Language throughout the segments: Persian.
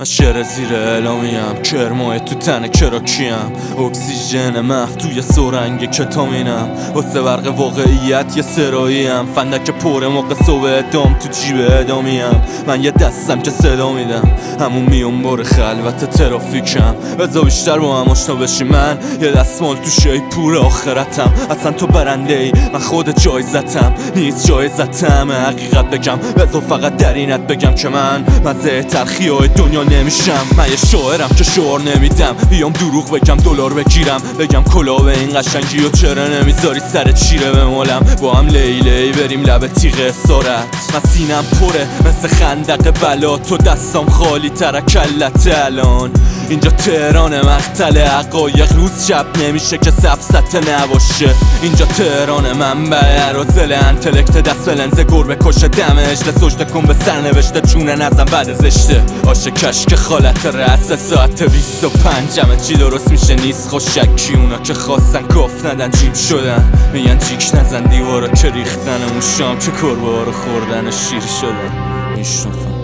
من شعر زیر اعلامیم، کرمای تو تن کراکیم، اکسیژن مف توی سرنگ کتامینم، واسه برق واقعیت یه سراییم، فندک پر موقع صبح ادام تو جیب ادامیم. من یه دستم که صدا میدم، همون میون بار خلوت ترافیکم، بذار بیشتر با هم آشنا بشی. من یه دستمال تو شیپور آخرتم، اصلا تو برنده ای من خود جایزتم نیست، جایزتم حقیقت بگم، بذار فقط در اینت بگم که من مزه تلخی های دنیا نمیشم. من یه شاعرم که شعار نمیدم، بیام دروغ بگم دلار بگیرم، بگم کلاه به این قشنگی و چرا نمیذاری سر چیره بمالم، با هم لیلی بریم لب تیغ اسارت. من سینم پره مثل خندق بلا، تو دستام خالی تر کلت الان. اینجا تهران مقتل حقایق، روز شب نمیشه که سفسطه نباشه. اینجا تهران منبع ارازل انتلکت، دست به لنز گربه کشه دم اجله، سجده کن به سرنوشته چونه نزن بعد زشته. آشه کشک خالت رأس ساعت 25 چی درست میشه نیست خوشکی، اونا که خواستن کاف ندن جیم شدن، میگن جیک نزن دیوارا که ریختن، اون شام که کربه ها رو خوردن شیر شدن. میشنفم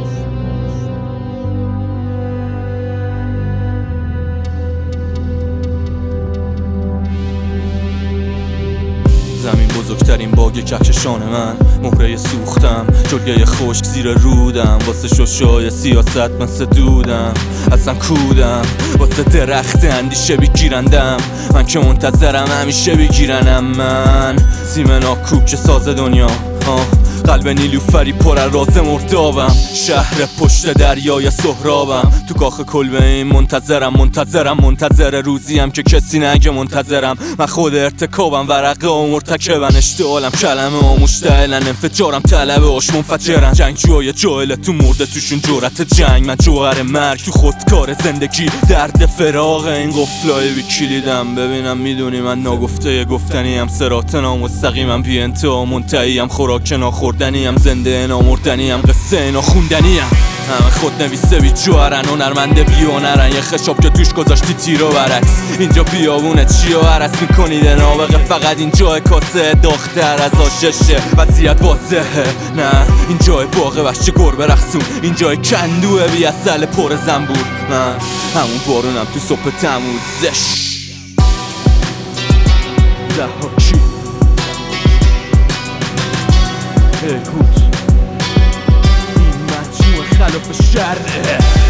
زمین بزرگترین باگ کهکشان من، مهره سوختم جلگه خشک زیر رودم، واسه ششای سیاست مثل دودم، اصلا کودم واسه درخت اندیشه بگیرندم، من که منتظرم همیشه بگیرنم. من سیمنا کوک ساز دنیا، قلب نیلوفری پر از راز مردابم، شهر پشت دریای سهرابم، تو کاخ کلبه این منتظر روزیم که کسی نگه منتظرم. من خود ارتکابم، ورقه و مرتکبن، اشتعالم کلمه و مشتعلن، انفجارم طلب هاش منفجرن، جنگجوهای جاهله تو مرده توشون جرأت جنگ، من جوهر مرگ تو خودکار زندگی، درد فراق این قفلای بی کلیدم. ببینم میدونی من ناگفته گفتنیم، صراط نامستقیمم، بی انتها منتهیم، خوراک ناخوردنیم، زنده نامردنیم، قصه ناخوندنیم. همه خود نویسه بی جوهرن، هنرمنده بی هنرن، یه خشاب که توش گذاشتی تیر و برعکس. اینجا بیابونه چی و عرص میکنید نابغه، فقط اینجا کاسه داختر از آششه، وضعیت واضحه. نه اینجا باغ وحش گربه رقصون، اینجا کندوه بی اصل پر زنبور. من همون بارونم تو صبح تموزش. دهاکی گوت این مجموع خلاف شرعه.